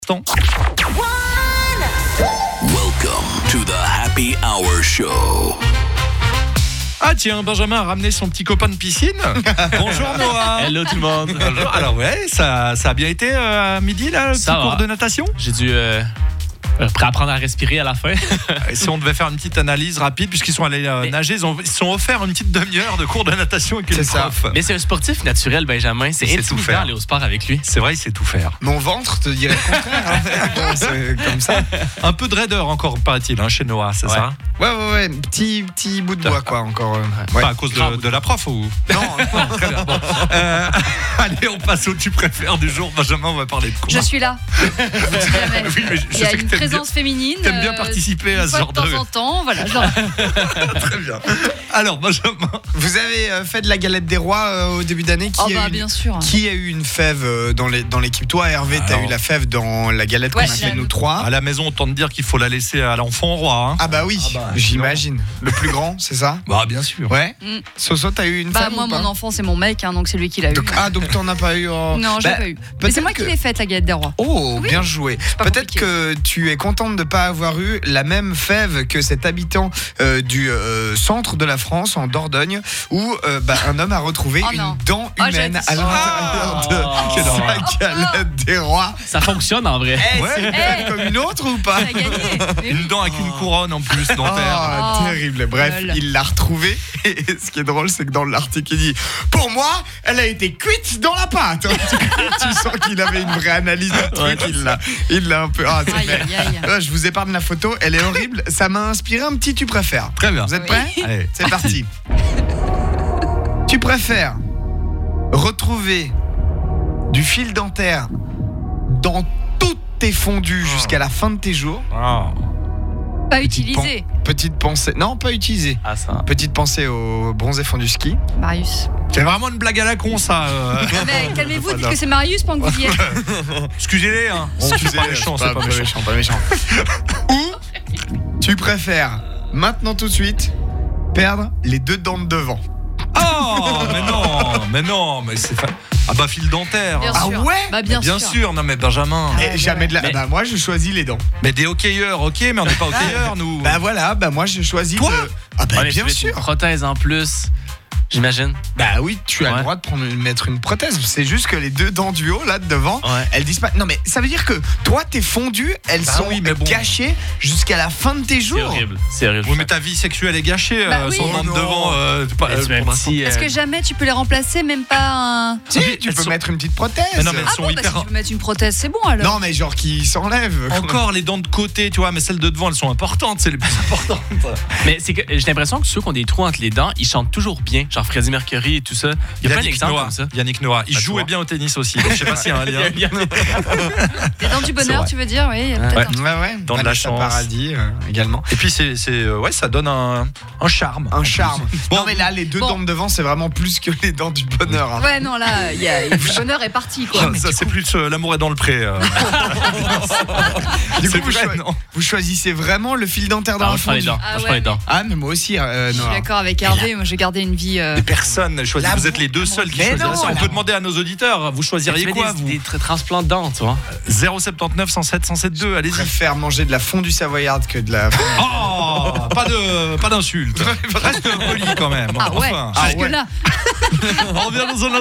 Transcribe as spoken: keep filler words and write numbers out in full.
Welcome to the Happy Hour Show. Ah tiens, Benjamin a ramené son petit copain de piscine. Bonjour Noah. Hello tout le monde. Bonjour. Alors ouais, ça, ça a bien été euh, à midi là, le Ça petit va. cours de natation. J'ai dû euh, euh, apprendre à respirer à la fin. Et si on devait faire une petite analyse rapide, puisqu'ils sont allés euh, Mais- nager, ils, ont, ils se sont offerts une petite demi-heure de cours de natation avec une C'est ça. prof. Mais c'est un sportif naturel, Benjamin. C'est Il sait tout intimidant faire. aller au sport avec lui. C'est vrai, il sait tout faire. Mon ventre te dirait le contraire. hein. Bon, c'est comme ça. Un peu de raideur encore, paraît-il, hein, chez Noah, c'est Ouais. ça? Ouais, ouais, ouais. Petit, petit bout de bois, quoi, encore. euh, Ouais. Pas à cause Grand de, bout de la prof ou? Non, Non, très bien. Bon. Euh, allez, on passe au tu préfères du jour. Benjamin, on va parler de quoi? Je suis là. Jamais. Oui, mais je- je Il y a sais que une t'aimes présence féminine. T'aimes bien euh, participer à une ce fois genre de de... temps en temps, voilà. Genre, Très bien. Alors, Benjamin. vous avez euh, fait de la galette des rois euh, au début d'année. Qui, oh a bah eu bien sûr. qui a eu une fève euh, dans les- dans l'équipe? Toi, Hervé, t'as Alors. eu la fève dans la galette Ouais, qu'on a j'ai fait un nous autre. trois. À la maison, autant te dire qu'il faut la laisser à l'enfant roi. Hein. Ah bah oui, Ah bah, j'imagine. Le plus grand, c'est ça? Bah, bien sûr. Ouais. Mm. Soso, t'as eu une Bah fève moi ou pas? mon enfant c'est mon mec, hein, donc c'est lui qui l'a eu. Donc, ah, donc t'en as pas eu en... Non, j'ai Bah, pas eu. Mais peut-être c'est moi que- qui l'ai faite la galette des rois. Oh, Oui. bien joué. pas Peut-être compliqué. que tu es contente de ne pas avoir eu la même fève que cet habitant euh, du euh, centre de la France, en Dordogne, où euh, bah, un homme a retrouvé Oh une non. dent Oh, humaine j'ai- à l'intérieur de Oh. Quelle horreur. sa galette des rois. Ça fonctionne en vrai. Eh, Ouais. c'est une belle comme une autre ou pas? T'as gagné. Mais Une oui. dent avec une couronne en plus dentaire. Ah, Oh. terrible. Bref, Lol. il l'a retrouvée. Et ce qui est drôle, c'est que dans l'article, il dit: pour moi, elle a été cuite dans la pâte. Tu sens qu'il avait une vraie analyse du truc. Ouais, il l'a, il l'a un peu. Ah, c'est Aïe vrai. aïe aïe. Ouais, je vous épargne la photo, elle est horrible. Ça m'a inspiré un petit tu préfères. Très bien. Vous êtes Oui. prêts? Allez. C'est parti. Tu préfères retrouver du fil dentaire dans toutes tes fondues jusqu'à la fin de tes jours? Ah. Pas Petite utilisé. pen- Petite pensée. Non, pas utilisé. Ah ça. Petite pensée au bronzé fond du ski. Marius. C'est vraiment une blague à la con, ça. euh. Mais calmez-vous, dites que c'est Marius pendant que vous y êtes. Excusez-les. Hein. C'est pas méchant, c'est pas méchant. pas méchant. Ou tu préfères maintenant tout de suite perdre les deux dents de devant? Oh, mais non, mais non, mais c'est. Fa... Ah bah fil dentaire. Bien Ah sûr. ouais? Bah bien, Bien sûr, non mais Benjamin. Ah, Et ouais, jamais de la. Mais- Ah bah moi je choisis les dents. Mais des hockeyeurs, ok, mais on n'est pas hockeyeurs, nous. Bah voilà, bah moi je choisis. Toi? de- Ah bah Ouais, mais bien tu mets sûr. une prothèse en plus. J'imagine. Bah oui, tu as Ouais. le droit de prendre, mettre une prothèse. C'est juste que les deux dents du haut là de devant, Ouais. elles disparaissent. Non mais ça veut dire que toi tes fondues, elles Bah sont oui, mais bon. gâchées jusqu'à la fin de tes jours. C'est horrible. C'est horrible. Oui, mais ta vie sexuelle est gâchée, Bah euh, oui. sans Oh dents de non. devant. euh, pas- Et tu mets euh, un pour l'instant. petit, Est-ce euh, que jamais tu peux les remplacer, même pas un. Si, Ah oui, tu elles peux sont- mettre une petite prothèse. Mais non, mais elles Ah sont bon, bah hyper. si tu peux mettre une prothèse, c'est bon alors. Non, mais genre qui s'enlève. Encore les dents de côté, tu vois, mais celles de devant, elles sont importantes, c'est les plus importantes. Mais c'est que j'ai l'impression que ceux qui ont des trous entre les dents, ils chantent toujours bien. Genre Freddie Mercury et tout ça. Il y a plein Yannick d'exemples Noah, comme ça. Yannick Noah, il Ah, tu jouait vois. bien au tennis aussi. Donc je sais pas s'il y a un lien. Il y a- il y a- Les dents du C'est bonheur, vrai. tu veux dire, oui. il y a peut-être Ouais. un truc. Ouais, ouais. Dans de la Vanessa chance. Paradis euh, également. Et puis c'est, c'est, euh, ouais, ça donne un, un charme. Un charme. Bon, non, mais là, les deux bon. dents de devant, c'est vraiment plus que les dents du bonheur. hein. Ouais, non, là, il y a... le bonheur est parti, quoi. ça, c'est plus euh, l'amour est dans le pré. euh. Du coup, C'est vous, vrai, choi- non. vous choisissez vraiment le fil dentaire dans Ah, la je prends les fondue. dents. Ah Moi, je ouais, prends les dents. Ah, mais moi aussi, euh, Je suis Noah. d'accord avec Hervé, moi j'ai gardé une vie. euh, Des personnes choisissent. La Vous êtes les deux seuls qui Mais choisissent non, ça. On la- peut demander à nos auditeurs. Vous Tu choisiriez fais quoi des, vous des tra- transplants de dents, tu vois. zéro sept neuf, cent sept, cent sept deux. Je Allez-y. préfère manger de la fondue savoyarde que de la. Oh, pas de, pas d'insulte. Reste poli quand même. Ah ouais, Enfin. jusque-là. On revient dans un